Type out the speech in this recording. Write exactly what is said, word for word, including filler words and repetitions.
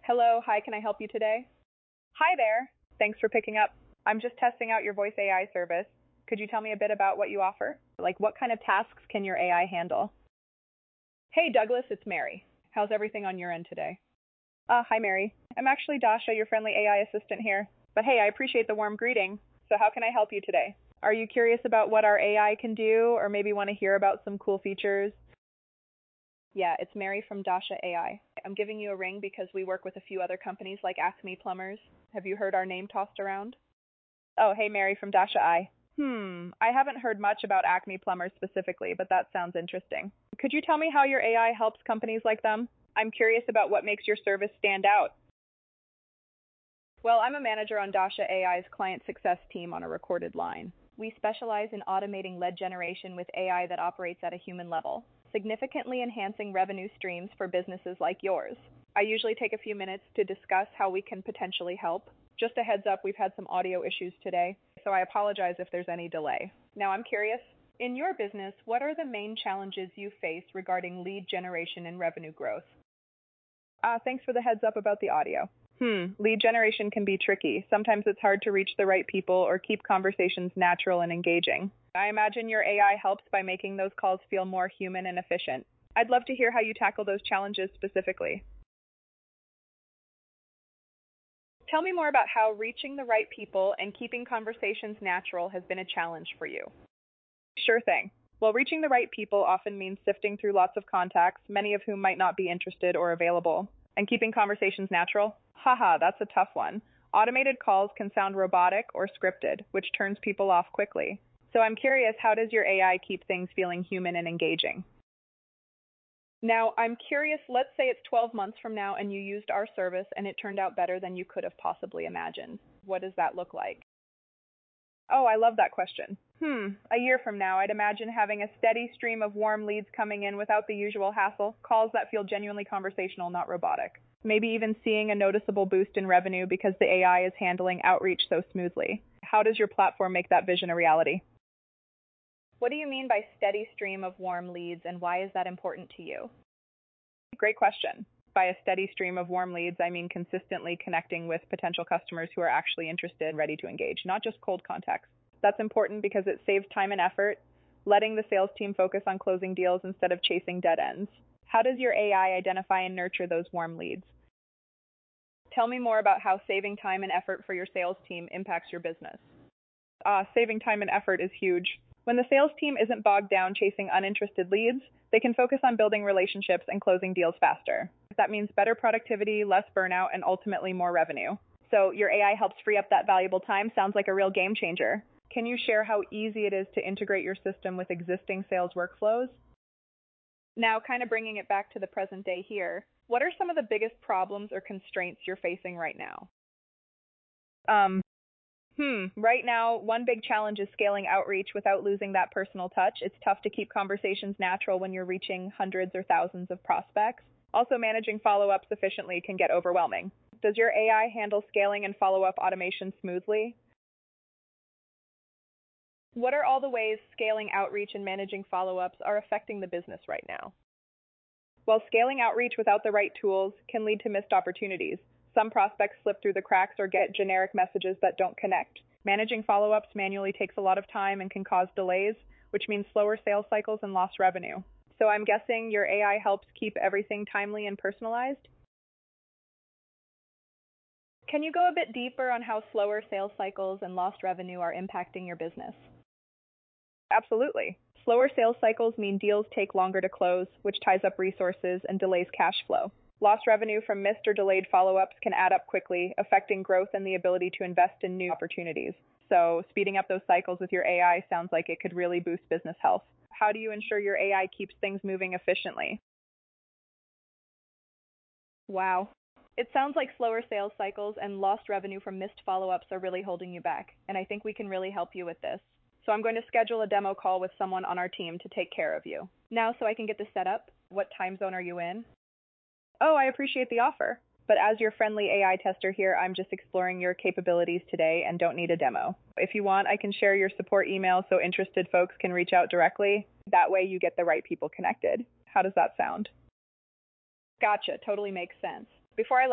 Hello, hi, can I help you today? Hi there. Thanks for picking up. I'm just testing out your voice A I service. Could you tell me a bit about what you offer? Like, what kind of tasks can your A I handle? Hey, Douglas, it's Mary. How's everything on your end today? Uh, hi, Mary. I'm actually Dasha, your friendly A I assistant here. But hey, I appreciate the warm greeting. So how can I help you today? Are you curious about what our A I can do, or maybe want to hear about some cool features? Yeah, it's Mary from Dasha A I. I'm giving you a ring because we work with a few other companies like Acme Plumbers. Have you heard our name tossed around? Oh, hey, Mary from Dasha A I. Hmm, I haven't heard much about Acme Plumbers specifically, but that sounds interesting. Could you tell me how your A I helps companies like them? I'm curious about what makes your service stand out. Well, I'm a manager on Dasha A I's client success team on a recorded line. We specialize in automating lead generation with A I that operates at a human level, significantly enhancing revenue streams for businesses like yours. I usually take a few minutes to discuss how we can potentially help. Just a heads up, we've had some audio issues today, so I apologize if there's any delay. Now I'm curious, in your business, what are the main challenges you face regarding lead generation and revenue growth? Uh, thanks for the heads up about the audio. Hmm, lead generation can be tricky. Sometimes it's hard to reach the right people or keep conversations natural and engaging. I imagine your A I helps by making those calls feel more human and efficient. I'd love to hear how you tackle those challenges specifically. Tell me more about how reaching the right people and keeping conversations natural has been a challenge for you. Sure thing. Well, reaching the right people often means sifting through lots of contacts, many of whom might not be interested or available. And keeping conversations natural? Haha, that's a tough one. Automated calls can sound robotic or scripted, which turns people off quickly. So I'm curious, how does your A I keep things feeling human and engaging? Now, I'm curious, let's say it's twelve months from now and you used our service and it turned out better than you could have possibly imagined. What does that look like? Oh, I love that question. Hmm, a year from now, I'd imagine having a steady stream of warm leads coming in without the usual hassle, calls that feel genuinely conversational, not robotic. Maybe even seeing a noticeable boost in revenue because the A I is handling outreach so smoothly. How does your platform make that vision a reality? What do you mean by steady stream of warm leads, and why is that important to you? Great question. By a steady stream of warm leads, I mean consistently connecting with potential customers who are actually interested and ready to engage, not just cold contacts. That's important because it saves time and effort, letting the sales team focus on closing deals instead of chasing dead ends. How does your A I identify and nurture those warm leads? Tell me more about how saving time and effort for your sales team impacts your business. Uh, saving time and effort is huge. When the sales team isn't bogged down chasing uninterested leads, they can focus on building relationships and closing deals faster. That means better productivity, less burnout, and ultimately more revenue. So your A I helps free up that valuable time. Sounds like a real game changer. Can you share how easy it is to integrate your system with existing sales workflows? Now, kind of bringing it back to the present day here, what are some of the biggest problems or constraints you're facing right now? Um, Hmm. Right now, one big challenge is scaling outreach without losing that personal touch. It's tough to keep conversations natural when you're reaching hundreds or thousands of prospects. Also, managing follow-ups efficiently can get overwhelming. Does your A I handle scaling and follow-up automation smoothly? What are all the ways scaling outreach and managing follow-ups are affecting the business right now? While scaling outreach without the right tools can lead to missed opportunities. Some prospects slip through the cracks or get generic messages that don't connect. Managing follow-ups manually takes a lot of time and can cause delays, which means slower sales cycles and lost revenue. So I'm guessing your A I helps keep everything timely and personalized? Can you go a bit deeper on how slower sales cycles and lost revenue are impacting your business? Absolutely. Slower sales cycles mean deals take longer to close, which ties up resources and delays cash flow. Lost revenue from missed or delayed follow-ups can add up quickly, affecting growth and the ability to invest in new opportunities. So speeding up those cycles with your A I sounds like it could really boost business health. How do you ensure your A I keeps things moving efficiently? Wow. It sounds like slower sales cycles and lost revenue from missed follow-ups are really holding you back, and I think we can really help you with this. So I'm going to schedule a demo call with someone on our team to take care of you. Now, so I can get this set up, what time zone are you in? Oh, I appreciate the offer. But as your friendly A I tester here, I'm just exploring your capabilities today and don't need a demo. If you want, I can share your support email so interested folks can reach out directly. That way you get the right people connected. How does that sound? Gotcha. Totally makes sense. Before I